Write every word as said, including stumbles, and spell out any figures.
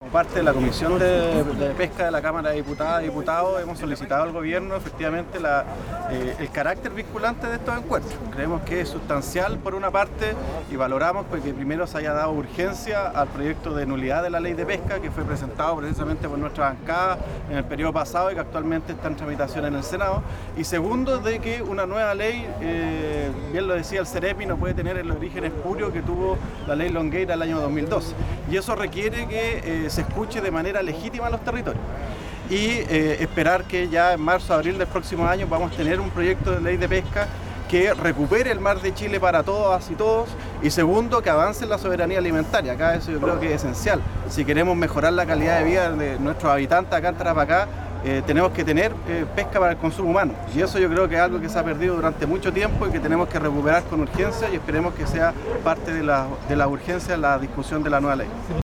Como parte de la Comisión de, de Pesca de la Cámara de Diputadas y Diputados hemos solicitado al Gobierno efectivamente la, eh, el carácter vinculante de estos encuentros. Creemos que es sustancial por una parte y valoramos porque primero se haya dado urgencia al proyecto de nulidad de la Ley de Pesca que fue presentado precisamente por nuestra bancada en el periodo pasado y que actualmente está en tramitación en el Senado. Y segundo, de que una nueva ley, eh, bien lo decía el Cerepi, no puede tener el origen espurio que tuvo la Ley Longueira el año dos mil doce. Y eso requiere que eh, se escuche de manera legítima a los territorios y eh, esperar que ya en marzo, abril del próximo año vamos a tener un proyecto de ley de pesca que recupere el mar de Chile para todas y todos, y segundo, que avance en la soberanía alimentaria. Acá eso yo creo que es esencial. Si queremos mejorar la calidad de vida de nuestros habitantes acá en Tarapacá, eh, tenemos que tener eh, pesca para el consumo humano, y eso yo creo que es algo que se ha perdido durante mucho tiempo y que tenemos que recuperar con urgencia, y esperemos que sea parte de la, de la urgencia en la discusión de la nueva ley.